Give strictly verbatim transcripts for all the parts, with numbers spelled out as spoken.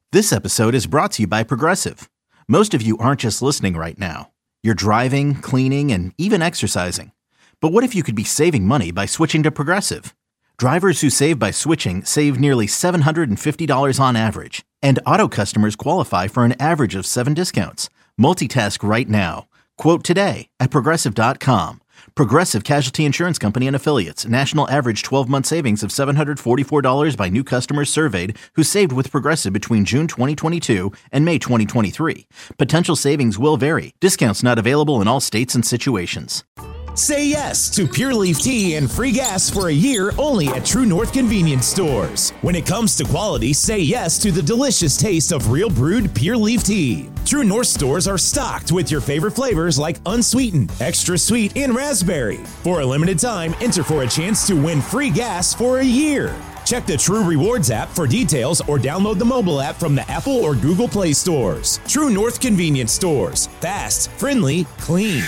This episode is brought to you by Progressive. Most of you aren't just listening right now. You're driving, cleaning, and even exercising. But what if you could be saving money by switching to Progressive? Drivers who save by switching save nearly seven hundred fifty dollars on average. And auto customers qualify for an average of seven discounts. Multitask right now. Quote today at Progressive dot com. Progressive Casualty Insurance Company and Affiliates. National average twelve-month savings of seven hundred forty-four dollars by new customers surveyed who saved with Progressive between June twenty twenty-two and May twenty twenty-three. Potential savings will vary. Discounts not available in all states and situations. Say yes to Pure Leaf Tea and free gas for a year only at True North Convenience Stores. When it comes to quality, say yes to the delicious taste of real brewed Pure Leaf Tea. True North stores are stocked with your favorite flavors like unsweetened, extra sweet, and raspberry. For a limited time, enter for a chance to win free gas for a year. Check the True Rewards app for details or download the mobile app from the Apple or Google Play stores. True North Convenience Stores. Fast, friendly, clean.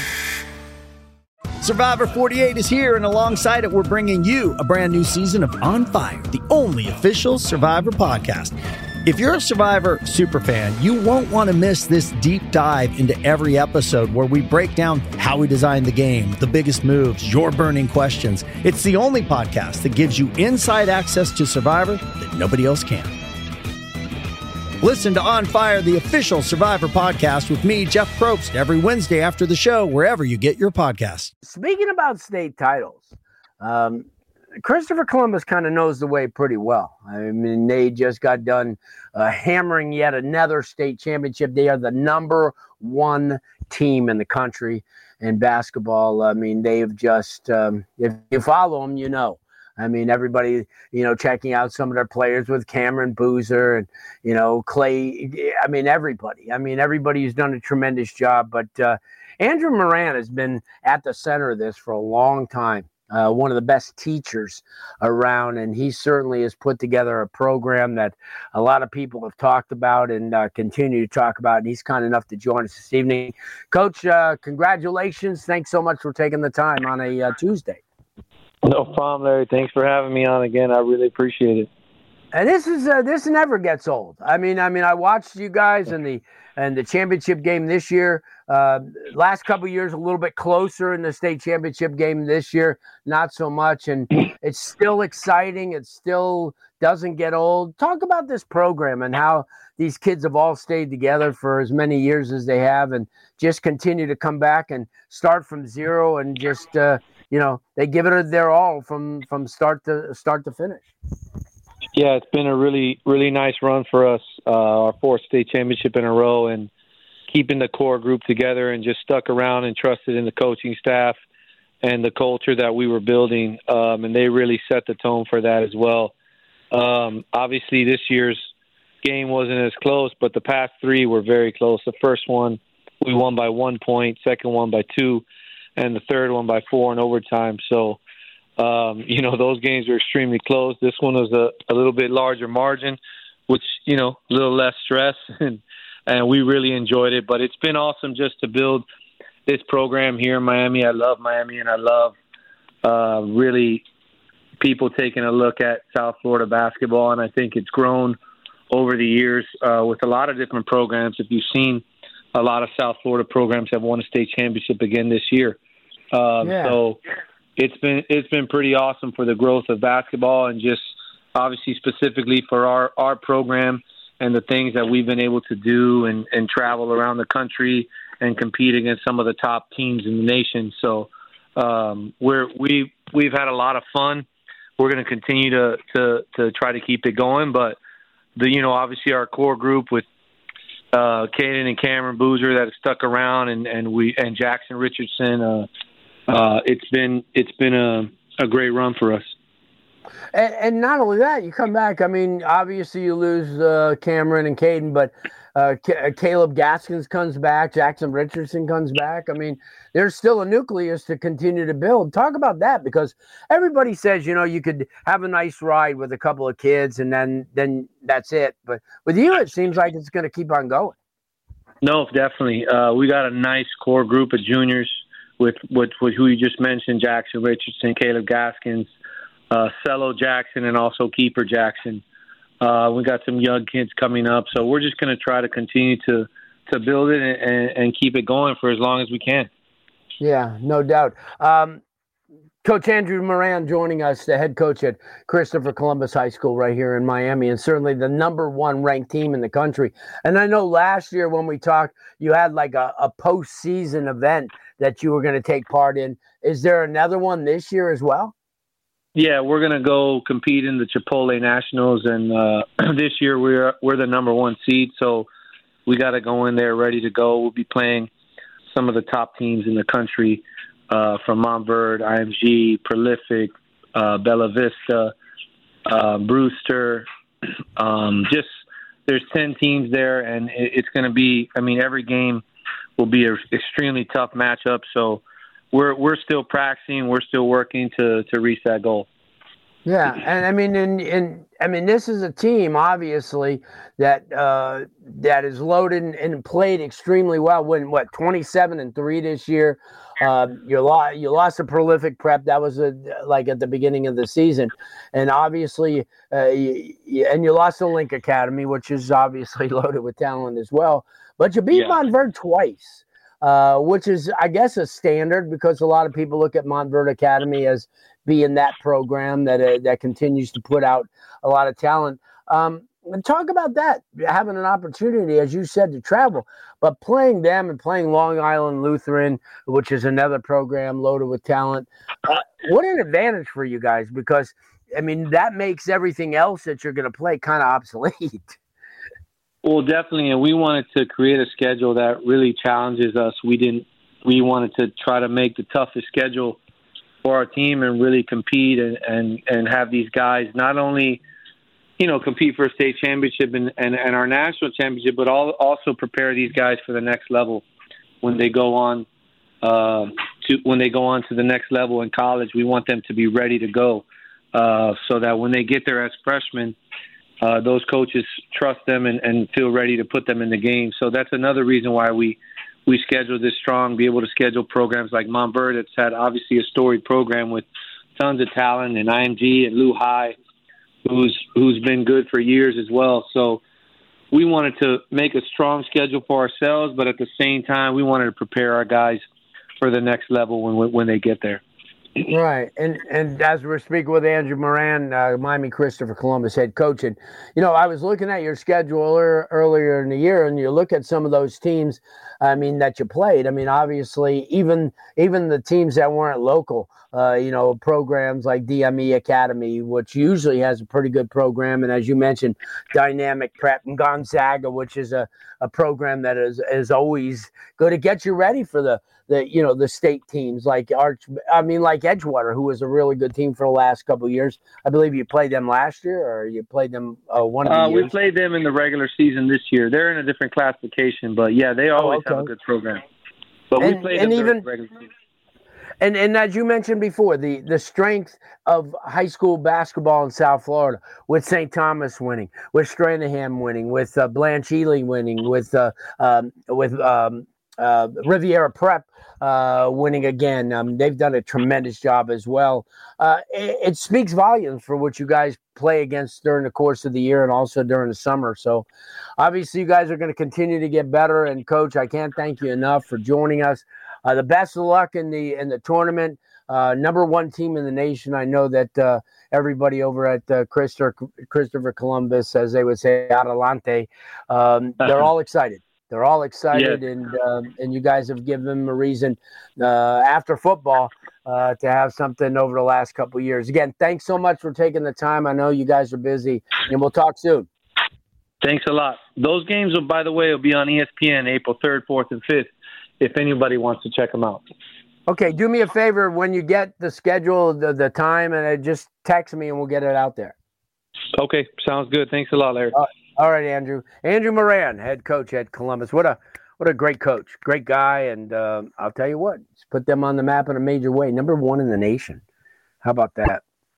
Survivor forty-eight is here, and alongside it, we're bringing you a brand new season of On Fire, the only official Survivor podcast. If you're a Survivor superfan, you won't want to miss this deep dive into every episode where we break down how we designed the game, the biggest moves, your burning questions. It's the only podcast that gives you inside access to Survivor that nobody else can. Listen to On Fire, the official Survivor podcast with me, Jeff Probst, every Wednesday after the show, wherever you get your podcasts. Speaking about state titles, um, Christopher Columbus kind of knows the way pretty well. I mean, they just got done uh, hammering yet another state championship. They are the number one team in the country in basketball. I mean, they've just, um, if you follow them, you know. I mean, everybody, you know, checking out some of their players with Cameron Boozer and, you know, Clay. I mean, everybody. I mean, everybody who's done a tremendous job. But uh, Andrew Moran has been at the center of this for a long time. Uh, one of the best teachers around, and he certainly has put together a program that a lot of people have talked about and uh, continue to talk about, and he's kind enough to join us this evening. Coach, uh, congratulations. Thanks so much for taking the time on a uh, Tuesday. No problem, Larry. Thanks for having me on again. I really appreciate it. And this is uh, this never gets old. I mean, I mean, I watched you guys in the and the championship game this year. Uh, last couple of years, a little bit closer in the state championship game this year, not so much. And it's still exciting. It still doesn't get old. Talk about this program and how these kids have all stayed together for as many years as they have, and just continue to come back and start from zero and just. Uh, You know, they give it their all from, from start to start to finish. Yeah, it's been a really, really nice run for us, uh, our fourth state championship in a row, and keeping the core group together and just stuck around and trusted in the coaching staff and the culture that we were building. Um, and they really set the tone for that as well. Um, obviously, this year's game wasn't as close, but the past three were very close. The first one, we won by one point, second one by two, and the third one by four in overtime. So, um, you know, those games were extremely close. This one was a, a little bit larger margin, which, you know, a little less stress, and, and we really enjoyed it. But it's been awesome just to build this program here in Miami. I love Miami, and I love uh, really people taking a look at South Florida basketball, and I think it's grown over the years uh, with a lot of different programs. If you've seen, a lot of South Florida programs have won a state championship again this year. Um, yeah. So it's been it's been pretty awesome for the growth of basketball, and just obviously specifically for our, our program and the things that we've been able to do and, and travel around the country and compete against some of the top teams in the nation. So um, we're we we've had a lot of fun. We're going to continue to to to try to keep it going, but the you know obviously our core group with Uh, Caden and Cameron Boozer that have stuck around, and, and we and Jackson Richardson. Uh, uh, it's been it's been a, a great run for us. And, and not only that, you come back. I mean, obviously you lose uh, Cameron and Caden, but uh, C- Caleb Gaskins comes back. Jackson Richardson comes back. I mean, there's still a nucleus to continue to build. Talk about that, because everybody says, you know, you could have a nice ride with a couple of kids and then then that's it. But with you, it seems like it's going to keep on going. No, definitely. Uh, we got a nice core group of juniors with, with, with who you just mentioned, Jackson Richardson, Caleb Gaskins, uh, Cello Jackson, and also Keeper Jackson. Uh, we got some young kids coming up, so we're just going to try to continue to to build it and, and keep it going for as long as we can. Yeah, no doubt. Um, Coach Andrew Moran joining us, the head coach at Christopher Columbus High School right here in Miami, and certainly the number one ranked team in the country. And I know last year when we talked, you had like a, a postseason event that you were going to take part in. Is there another one this year as well? Yeah, we're going to go compete in the Chipotle Nationals, and uh, this year we're we're the number one seed, so we got to go in there ready to go. We'll be playing some of the top teams in the country. Uh, from Montverde, I M G, Prolific, uh, Bella Vista, uh, Brewster. Um, just there's ten teams there, and it, it's going to be. I mean, every game will be an extremely tough matchup. So we're we're still practicing. We're still working to to reach that goal. Yeah, and I mean, and, and I mean, this is a team obviously that uh, that is loaded and, and played extremely well. When what twenty-seven and three this year, uh, you lost you lost a Prolific Prep. That was a, like at the beginning of the season, and obviously, uh, you, you, and you lost the Link Academy, which is obviously loaded with talent as well. But you beat yeah. Montverde twice. Uh, which is, I guess, a standard because a lot of people look at Montverde Academy as being that program that uh, that continues to put out a lot of talent. Um, and talk about that, having an opportunity, as you said, to travel, but playing them and playing Long Island Lutheran, which is another program loaded with talent. Uh, what an advantage for you guys because, I mean, that makes everything else that you're going to play kind of obsolete. Well, definitely, and we wanted to create a schedule that really challenges us. We didn't. We wanted to try to make the toughest schedule for our team and really compete and, and, and have these guys not only, you know, compete for a state championship and, and, and our national championship, but all, also prepare these guys for the next level when they go on uh, to when they go on to the next level in college. We want them to be ready to go uh, so that when they get there as freshmen. Uh, those coaches trust them and, and feel ready to put them in the game. So that's another reason why we we schedule this strong, be able to schedule programs like Montverde. It's had obviously a storied program with tons of talent, and I M G and Lou High, who's who's been good for years as well. So we wanted to make a strong schedule for ourselves, but at the same time, we wanted to prepare our guys for the next level when when they get there. Right, and and as we're speaking with Andrew Moran, uh, Miami Christopher Columbus head coach, and you know I was looking at your schedule er, earlier in the year, and you look at some of those teams, I mean that you played. I mean, obviously, even even the teams that weren't local, uh, you know, programs like D M E Academy, which usually has a pretty good program, and as you mentioned, Dynamic Prep and Gonzaga, which is a, a program that is is always going to get you ready for the. The you know the state teams like Arch, I mean like Edgewater, who was a really good team for the last couple of years. I believe you played them last year, or you played them uh, one of the uh, years. We played them in the regular season this year. They're in a different classification, but yeah, they always oh, okay. have a good program. But and, we played and them even the regular season. And and as you mentioned before, the the strength of high school basketball in South Florida, with Saint Thomas winning, with Stranahan winning, with uh, Blanche Ely winning, with uh, um, with um, uh, Riviera Prep. Uh, winning again. Um, they've done a tremendous job as well. Uh, it, it speaks volumes for what you guys play against during the course of the year and also during the summer. So obviously you guys are going to continue to get better. And Coach, I can't thank you enough for joining us. Uh, the best of luck in the in the tournament. Uh, number one team in the nation. I know that uh, everybody over at uh, Christopher, Christopher Columbus, as they would say, Adelante, um, they're all excited. They're all excited, yeah. and uh, and you guys have given them a reason uh, after football uh, to have something over the last couple of years. Again, thanks so much for taking the time. I know you guys are busy, and we'll talk soon. Thanks a lot. Those games, will, by the way, will be on E S P N April third, fourth, and fifth if anybody wants to check them out. Okay, do me a favor. When you get the schedule, the, the time, and uh, just text me, and we'll get it out there. Okay, sounds good. Thanks a lot, Larry. Uh, All right, Andrew. Andrew Moran, head coach at Columbus. What a what a great coach, great guy, and uh, I'll tell you what, he's put them on the map in a major way. Number one in the nation. How about that?